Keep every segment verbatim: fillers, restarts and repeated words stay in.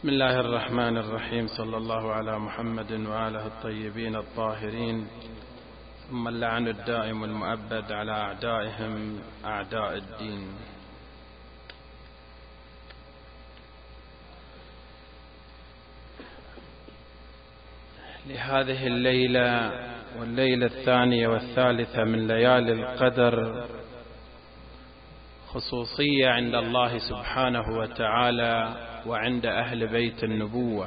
بسم الله الرحمن الرحيم. صلى الله على محمد وآله الطيبين الطاهرين، ثم اللعن الدائم المؤبد على أعدائهم أعداء الدين. لهذه الليلة والليلة الثانية والثالثة من ليالي القدر خصوصية عند الله سبحانه وتعالى وعند أهل بيت النبوة.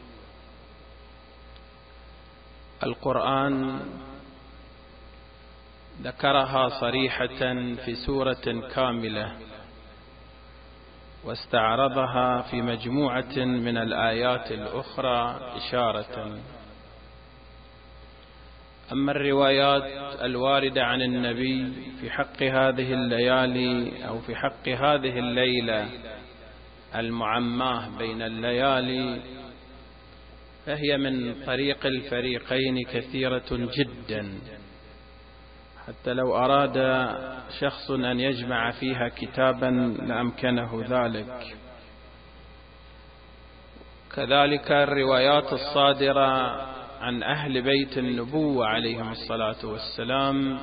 القرآن ذكرها صريحة في سورة كاملة، واستعرضها في مجموعة من الآيات الأخرى إشارة. أما الروايات الواردة عن النبي في حق هذه الليالي أو في حق هذه الليلة المعماه بين الليالي فهي من طريق الفريقين كثيرة جدا، حتى لو أراد شخص أن يجمع فيها كتابا لأمكنه ذلك. كذلك الروايات الصادرة عن أهل بيت النبوة عليهم الصلاة والسلام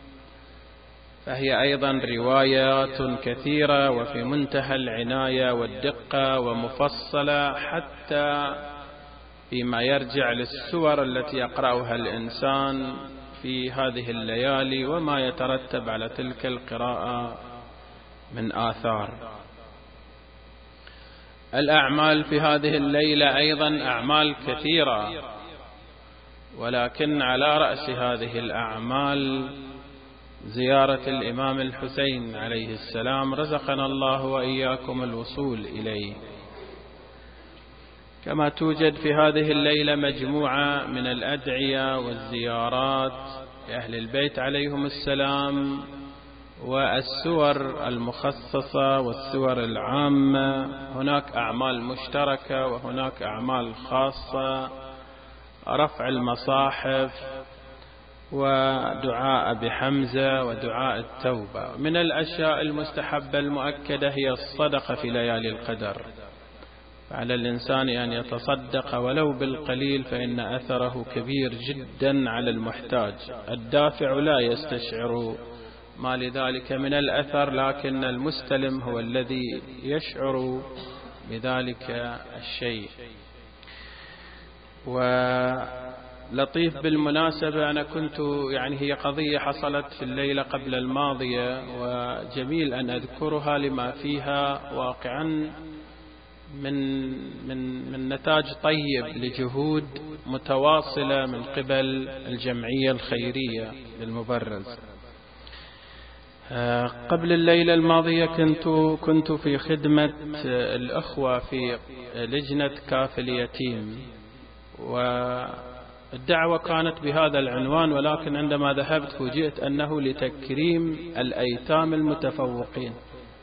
فهي أيضا روايات كثيرة وفي منتهى العناية والدقة ومفصلة، حتى فيما يرجع للسور التي يقرأها الإنسان في هذه الليالي وما يترتب على تلك القراءة من آثار. الأعمال في هذه الليلة أيضا أعمال كثيرة، ولكن على رأس هذه الأعمال زيارة الإمام الحسين عليه السلام، رزقنا الله وإياكم الوصول إليه. كما توجد في هذه الليلة مجموعة من الأدعية والزيارات لأهل البيت عليهم السلام، والسور المخصصة والسور العامة. هناك أعمال مشتركة وهناك أعمال خاصة، رفع المصاحف ودعاء بحمزة ودعاء التوبة. من الأشياء المستحبة المؤكدة هي الصدقة في ليالي القدر، فعلى الإنسان أن يتصدق ولو بالقليل، فإن أثره كبير جدا على المحتاج. الدافع لا يستشعر ما لذلك من الأثر، لكن المستلم هو الذي يشعر بذلك الشيء. ولطيف بالمناسبة، أنا كنت يعني هي قضية حصلت في الليلة قبل الماضية، وجميل أن أذكرها لما فيها واقعا من من من نتاج طيب لجهود متواصلة من قبل الجمعية الخيرية للمبرز. قبل الليلة الماضية كنت كنت في خدمة الأخوة في لجنة كافل يتيم، والدعوة كانت بهذا العنوان، ولكن عندما ذهبت فوجئت أنه لتكريم الأيتام المتفوقين،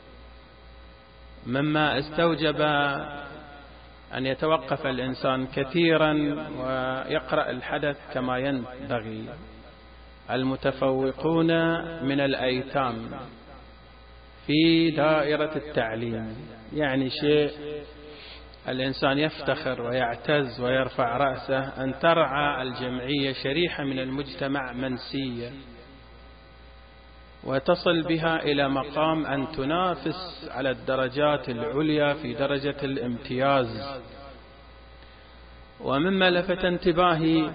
مما استوجب أن يتوقف الإنسان كثيرا ويقرأ الحدث كما ينبغي. المتفوقون من الأيتام في دائرة التعليم، يعني شيء الإنسان يفتخر ويعتز ويرفع رأسه أن ترعى الجمعية شريحة من المجتمع منسية وتصل بها إلى مقام أن تنافس على الدرجات العليا في درجة الامتياز. ومما لفت انتباهي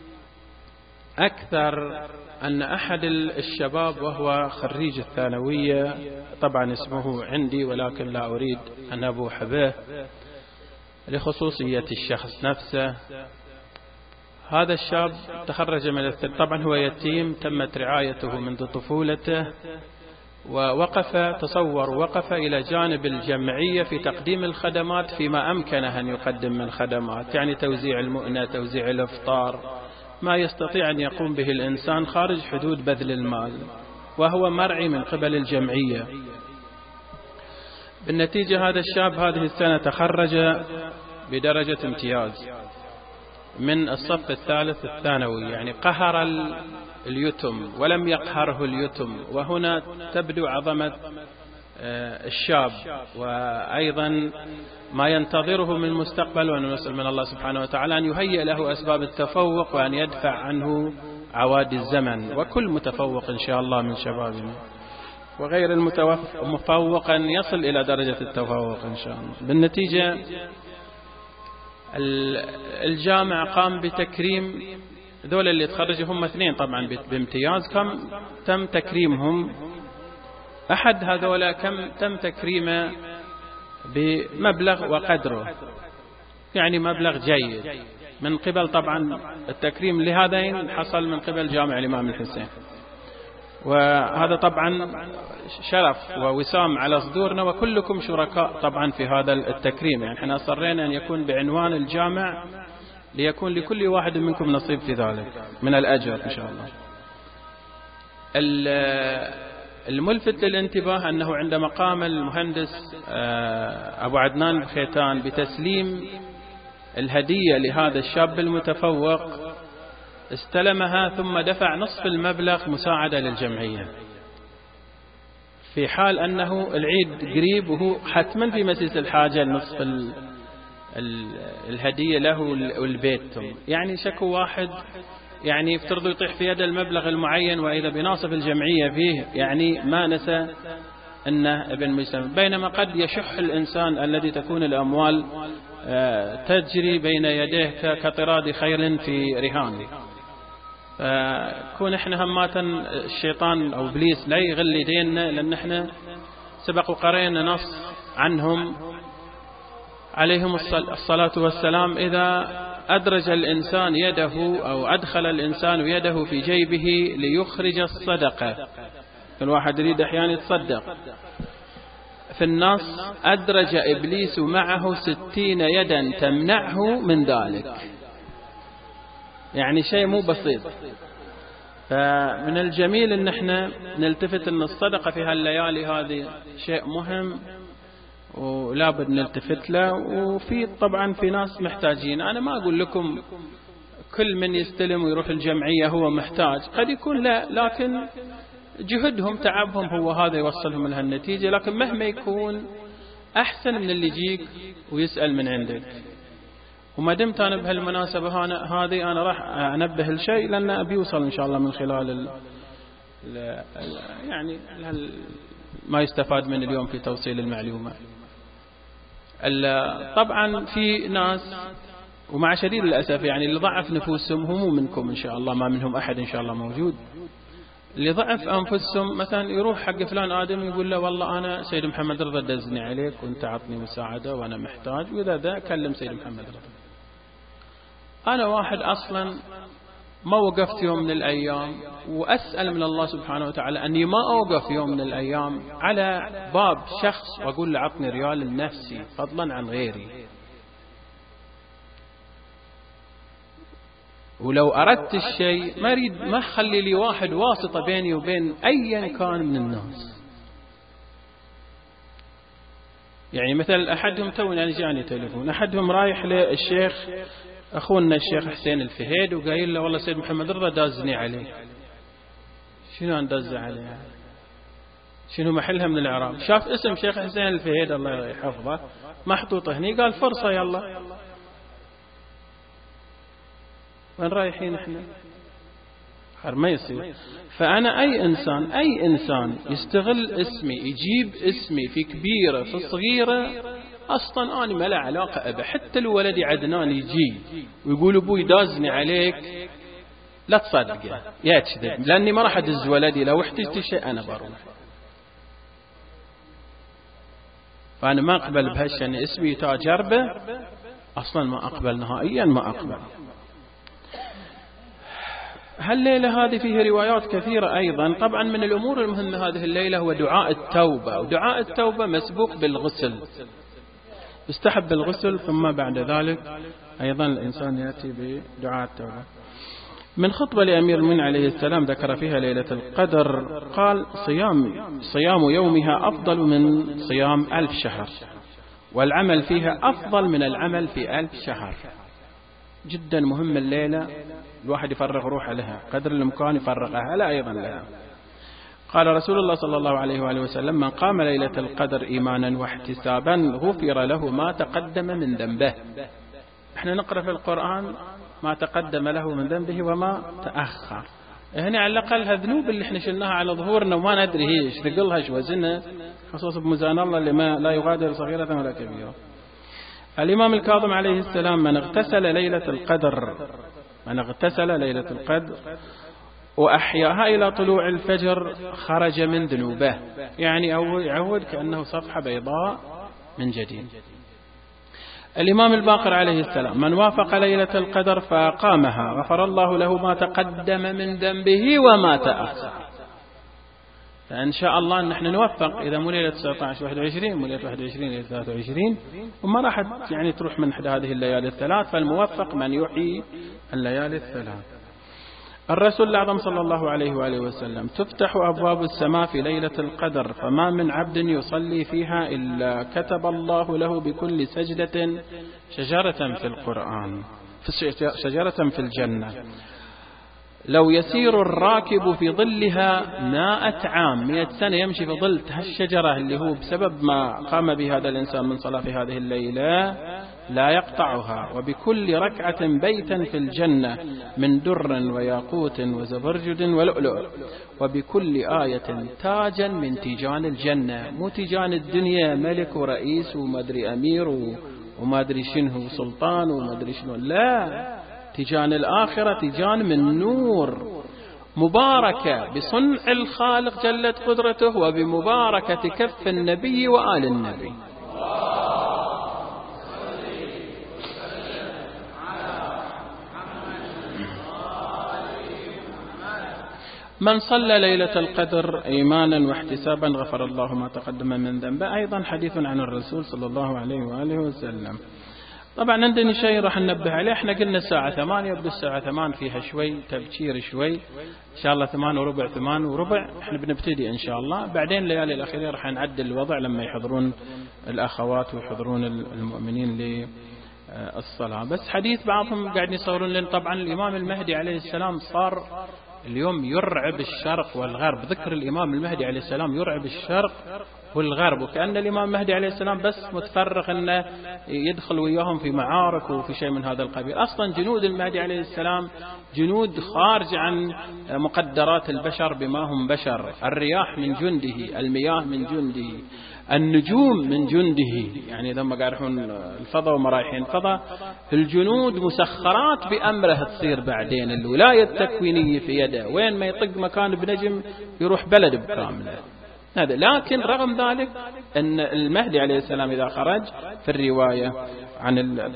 أكثر أن أحد الشباب وهو خريج الثانوية، طبعا اسمه عندي ولكن لا أريد أن أبوح به لخصوصية الشخص نفسه، هذا الشاب تخرج من الثانوية، طبعا هو يتيم تمت رعايته منذ طفولته، ووقف تصور وقف إلى جانب الجمعية في تقديم الخدمات فيما أمكنه أن يقدم من خدمات، يعني توزيع المؤنة، توزيع الإفطار، ما يستطيع أن يقوم به الإنسان خارج حدود بذل المال، وهو مرعي من قبل الجمعية. بالنتيجة هذا الشاب هذه السنة تخرج بدرجة امتياز من الصف الثالث الثانوي، يعني قهر اليتم ولم يقهره اليتم. وهنا تبدو عظمة الشاب وأيضا ما ينتظره من المستقبل، ونسأل من الله سبحانه وتعالى أن يهيئ له أسباب التفوق وأن يدفع عنه عوادي الزمن، وكل متفوق إن شاء الله من شبابنا وغير المتفوق أن يصل إلى درجة التفوق إن شاء الله. بالنتيجة الجامع قام بتكريم ذول اللي تخرجوا هم اثنين طبعا بامتياز، كم تم تكريمهم. أحد هذولا كم تم تكريمه بمبلغ وقدره، يعني مبلغ جيد من قبل طبعا التكريم لهذين حصل من قبل جامع الإمام الحسين، وهذا طبعا شرف ووسام على صدورنا، وكلكم شركاء طبعا في هذا التكريم. يعني احنا أصرينا أن يكون بعنوان الجامع ليكون لكل واحد منكم نصيب في ذلك من الأجر إن شاء الله. الملفت للانتباه أنه عندما قام المهندس أبو عدنان الخيتان بتسليم الهدية لهذا الشاب المتفوق استلمها ثم دفع نصف المبلغ مساعدة للجمعية، في حال أنه العيد قريب وهو حتما في مسيس الحاجة لنصف ال ال الهدية له والبيتهم. يعني شكو واحد يعني يفترضوا يطيح في يد المبلغ المعين، وإذا بناصف الجمعية فيه يعني ما نسى أنه ابن مسلم، بينما قد يشح الإنسان الذي تكون الأموال تجري بين يديه كطراد خير في رهان. كون احنا هماتا الشيطان أو إبليس لا يغلي ديننا، لأن احنا سبق وقرينا نص عنهم عليهم الصلاة والسلام: إذا أدرج الإنسان يده أو أدخل الإنسان يده في جيبه ليخرج الصدقة، الواحد يريد أحيانا يتصدق، في النص أدرج إبليس معه ستين يدا تمنعه من ذلك. يعني شيء مو بسيط. فمن الجميل أن احنا نلتفت أن الصدقة في هالليالي هذه شيء مهم ولا بد نلتفت له. وفي طبعا في ناس محتاجين، أنا ما أقول لكم كل من يستلم ويروح الجمعية هو محتاج، قد يكون لا، لكن جهدهم تعبهم هو هذا يوصلهم لها النتيجة. لكن مهما يكون أحسن من اللي يجيك ويسأل من عندك. وما دمت أنا بهالمناسبة هذه أنا راح أنبه الشيء، لأن أبي يوصل إن شاء الله من خلال ال ال يعني ما يستفاد من اليوم في توصيل المعلومة. طبعا في ناس ومع شديد الأسف يعني اللي ضعف نفوسهم، هم منكم إن شاء الله، ما منهم أحد إن شاء الله موجود، اللي ضعف أنفسهم مثلا يروح حق فلان آدم يقول له والله أنا سيد محمد رضا دزني عليك وانت عطني مساعدة وأنا محتاج، وإذا ذا كلم سيد محمد رضا. أنا واحد أصلا ما وقفت يوم من الأيام، وأسأل من الله سبحانه وتعالى أني ما أوقف يوم من الأيام على باب شخص وأقول له عطني ريال لنفسي فضلا عن غيري. ولو أردت الشيء ما أريد ما أخلي لي واحد واسطة بيني وبين أيا كان من الناس. يعني مثلا أحدهم تو يعني جاني تليفون، أحدهم رايح للشيخ أخونا الشيخ حسين الفهيد وقايل له والله سيد محمد رضا دازني عليه. شنو أندز عليه؟ شنو محلها من الإعراب؟ شاف اسم شيخ حسين الفهيد الله يحفظه محطوط هني، قال فرصة يلا. وين رايحين احنا؟ ما يصير. فأنا أي إنسان أي إنسان يستغل اسمي، يجيب اسمي في كبيرة في صغيرة، أصلا أنا ما له علاقة أبا. حتى لو ولدي عدنان يجي ويقول أبوي دازني عليك، لا تصدقه يا تكذب، لأني ما راح أدز ولدي. لو احتجت شيء أنا بروح. فأنا ما أقبل بهالشيء أن اسمي يتاجر به، أصلا ما أقبل نهائيا، ما أقبل. هالليلة هذه فيها روايات كثيرة أيضا. طبعا من الأمور المهمة هذه الليلة هو دعاء التوبة، ودعاء التوبة مسبوق بالغسل، يستحب الغسل ثم بعد ذلك أيضا الإنسان يأتي بدعاء التوبة. من خطبة لأمير المؤمنين عليه السلام ذكر فيها ليلة القدر، قال صيام صيام يومها أفضل من صيام ألف شهر، والعمل فيها أفضل من العمل في ألف شهر. جدا مهم الليلة الواحد يفرغ روحه لها قدر الإمكان، يفرغ أهله أيضا لها. قال رسول الله صلى الله عليه وآله وسلم: من قام ليلة القدر إيمانا واحتسابا غفر له ما تقدم من ذنبه. احنا نقرأ في القرآن ما تقدم له من ذنبه وما تأخر. هنا على الأقل هالذنوب اللي احنا شلناها على ظهورنا وما ندري هيش ثقلها ايش وزنها، خصوصا بميزان الله اللي ما لا يغادر صغيرة ولا كبيرة. الإمام الكاظم عليه السلام: من اغتسل ليلة القدر من اغتسل ليلة القدر وأحياها إلى طلوع الفجر خرج من ذنوبه، يعني يعود كأنه صفحة بيضاء من جديد. الإمام الباقر عليه السلام: من وافق ليلة القدر فأقامها غفر الله له ما تقدم من ذنبه وما تأخر. فإن شاء الله أن نحن نوفق، إذا مو ليلة تسعة عشر واحد وعشرين مو ليلة واحد وعشرين ليلة ثلاثة وعشرين وما راح يعني تروح من إحدى هذه الليالي الثلاث، فالموفق من يحيي الليالي الثلاث. الرسول الأعظم صلى الله عليه وآله وسلم: تفتح أبواب السماء في ليلة القدر فما من عبد يصلي فيها إلا كتب الله له بكل سجدة شجرة في القرآن شجرة في الجنة لو يسير الراكب في ظلها مائة عام، مئة سنة يمشي في ظل هالشجرة اللي هو بسبب ما قام به هذا الإنسان من صلاة في هذه الليلة لا يقطعها، وبكل ركعة بيتا في الجنة من در وياقوت وزبرجد ولؤلؤ، وبكل آية تاجا من تيجان الجنة، مو تيجان الدنيا ملك ورئيس ومدري أمير ومدري شنه سلطان ومدري شنو، لا، تيجان الآخرة تيجان من نور مباركة بصنع الخالق جلت قدرته وبمباركة كف النبي وآل النبي. من صلى ليلة القدر إيمانا واحتسابا غفر الله ما تقدم من ذنبه. أيضا حديث عن الرسول صلى الله عليه وآله وسلم. طبعا عندنا شيء راح ننبه عليه، احنا قلنا الساعة ثمانية، يبدو الساعة ثمان فيها شوي تبكير شوي، إن شاء الله ثمان وربع ثمان وربع احنا بنبتدي إن شاء الله، بعدين الليالي الأخيرة راح نعدل الوضع لما يحضرون الأخوات ويحضرون المؤمنين للصلاة. بس حديث بعضهم قاعد يصورون لنا طبعا الإمام المهدي عليه السلام صار اليوم يرعب الشرق والغرب، ذكر الإمام المهدي عليه السلام يرعب الشرق والغرب، وكأن الإمام المهدي عليه السلام بس متفرغ أنه يدخل وياهم في معارك وفي شيء من هذا القبيل. أصلا جنود المهدي عليه السلام جنود خارج عن مقدرات البشر بما هم بشر، الرياح من جنده، المياه من جنده، النجوم من جنده، يعني لما قاعد يروحون الفضاء وما رايحين الفضاء الجنود مسخرات بأمره تصير بعدين، الولاية التكوينية في يده، وين ما يطق مكان بنجم يروح بلد بكامله هذا. لكن رغم ذلك أن المهدي عليه السلام إذا خرج في الرواية عن ال...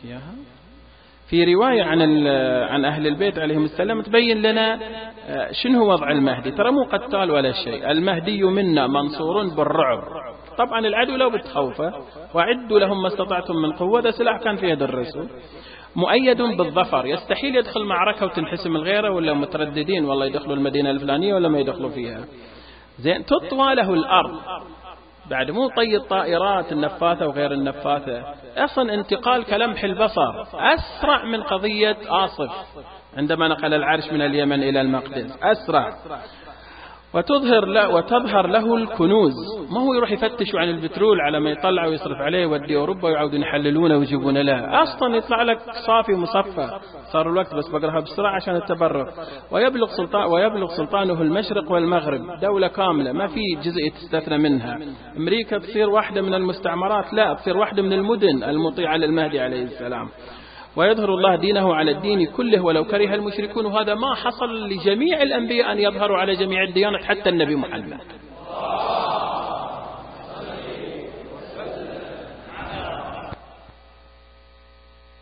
في رواية عن ال... عن أهل البيت عليهم السلام تبين لنا شنو وضع المهدي، ترى مو قتال ولا شيء، المهدي منا منصور بالرعب. طبعا العدو لو بتخوفه وعدوا لهم ما استطعتم من قوة، ده سلاح كان في يد الرسول، مؤيد بالظفر، يستحيل يدخل معركة وتنحسم الغيرة، ولا مترددين والله يدخلوا المدينة الفلانية ولا ما يدخلوا فيها، زين تطوى له الأرض بعد مو طي الطائرات النفاثة وغير النفاثة، أصلا انتقال كلمح البصر أسرع من قضية آصف عندما نقل العرش من اليمن إلى المقدس، أسرع. وتظهر له وتظهر له الكنوز، ما هو يروح يفتش عن البترول على ما يطلع ويصرف عليه ويودي أوروبا ويعودون يحللونه ويجيبونه له، أصلا يطلع لك صافي مصفى. صار الوقت بس بقرأها بسرعة عشان التبرك. ويبلغ سلطان ويبلغ سلطانه المشرق والمغرب، دولة كاملة ما في جزء تستثنى منها. أمريكا تصير واحدة من المستعمرات، لا تصير واحدة من المدن المطيعة للمهدي عليه السلام. ويظهر الله دينه على الدين كله ولو كره المشركون، وهذا ما حصل لجميع الأنبياء أن يظهروا على جميع الديانات حتى النبي محمد.